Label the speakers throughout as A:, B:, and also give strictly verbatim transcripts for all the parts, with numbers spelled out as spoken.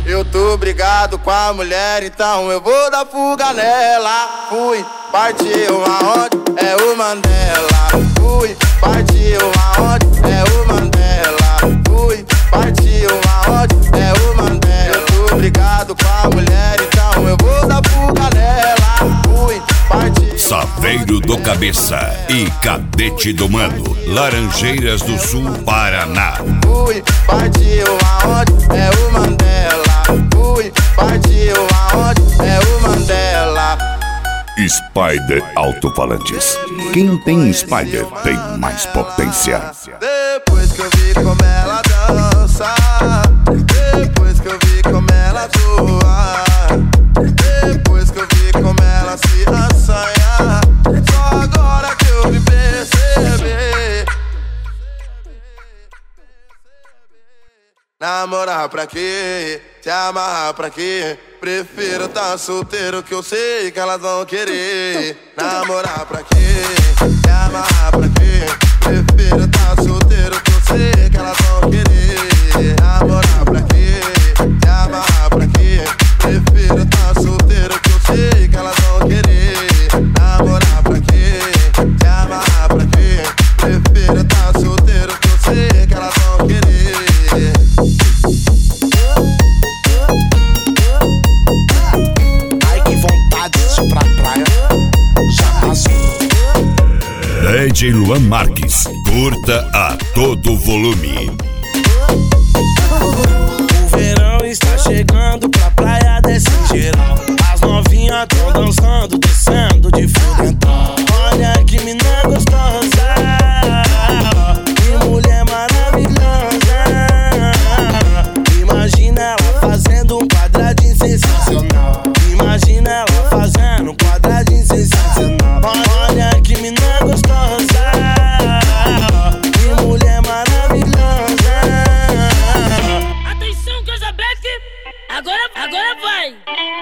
A: Eu tô brigado com a mulher, então eu vou dar fuga nela. Fui, partiu aonde? É o Mandela. Fui, partiu aonde? É o Mandela. Fui, partiu aonde? É o Mandela. Eu tô brigado com a mulher, então eu vou dar fuga nela. Fui, partiu.
B: Saveiro do Cabeça e Cadete do Mano, Laranjeiras do Sul, Paraná.
A: Fui, partiu aonde? É o Mandela. Fui, partiu aonde? É o Mandela.
B: Spider Alto-Falantes. Quem tem Spider tem mais potência.
A: Depois que eu vi como ela dança, depois que eu vi como ela zoa, depois que eu vi como ela se assanha, só agora que eu me percebi. Namorar pra quê? Se amarrar pra quê? Prefiro tá solteiro que eu sei que elas vão querer. Namorar pra quê? Se amarrar pra quê? Prefiro tá solteiro que eu sei que elas vão querer. Namorar pra quê? Se amarrar pra quê? Prefiro tá solteiro que eu sei que elas vão querer. Namorar pra quê? Se amarrar pra quê? Prefiro tá solteiro que eu sei que elas vão querer.
B: D J Luan Marques, curta a todo volume.
C: O verão está chegando pra praia desse geral. As novinhas tão dançando, descendo de fudentão. Olha que mina gostosa, que mulher maravilhosa. Imagina ela fazendo um quadradinho sensacional. Imagina ela fazendo um quadradinho sensacional. Olha que mina gostosa, que mulher maravilhosa.
D: Atenção, Casa Black, agora, agora vai.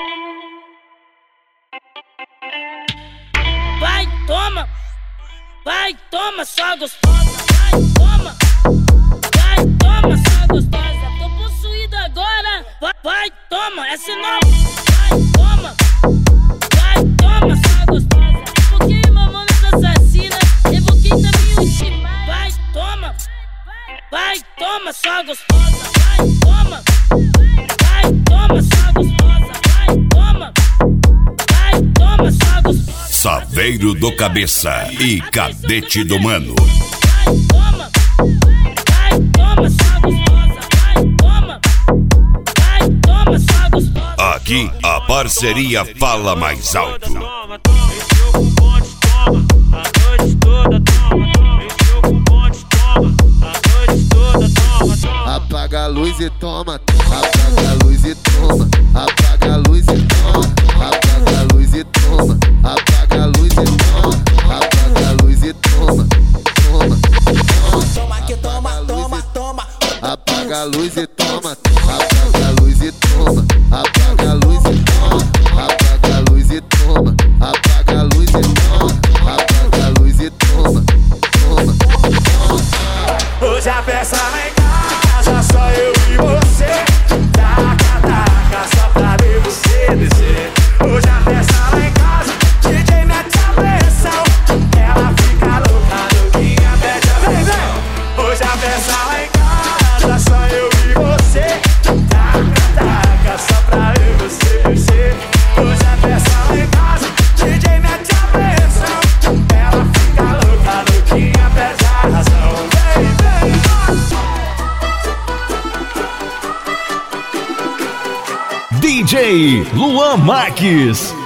D: Vai, toma, vai, toma, só gostosa. Vai, toma, vai, toma, só gostosa. Tô possuído agora, vai, vai, toma, essa é nova. Vai, toma, vai, toma, só gostosa. Evoquei uma mão assassina, evoquei também o Shimai. Vai, toma, vai, toma, só gostosa. Vai, toma, vai, toma, só gostosa. Vai, toma, vai, toma, só gostosa.
B: Saveiro do Cabeça e Cadete do Mano.
D: Vai, toma, vai, toma, só gostosa. Vai, toma, vai, toma, só gostosa.
B: Aqui a parceria fala mais alto.
E: Apaga a luz e toma, apaga a luz e toma, apaga a luz e toma, apaga a luz e toma, apaga a luz e toma, apaga a luz e toma, toma, toma,
C: Toma que toma, toma, toma.
E: apaga a luz e toma, apaga a luz e toma, apaga a luz e toma, apaga a luz e toma, apaga a luz e toma, apaga a luz e toma, toma, toma.
C: Hoje a festa lá em casa, só eu e você. Taca, taca, só pra ver você descer. Hoje a festa lá em casa, D J mete a pressão. Ela fica louca, louquinha, pede a benção. Hoje a festa lá em casa, só eu e você. Taca, taca, só pra ver você descer. Hoje a festa lá em casa, D J mete a pressão. Ela fica louca, louquinha, pede a razão. Vem, vem,
F: D J Luan Marques.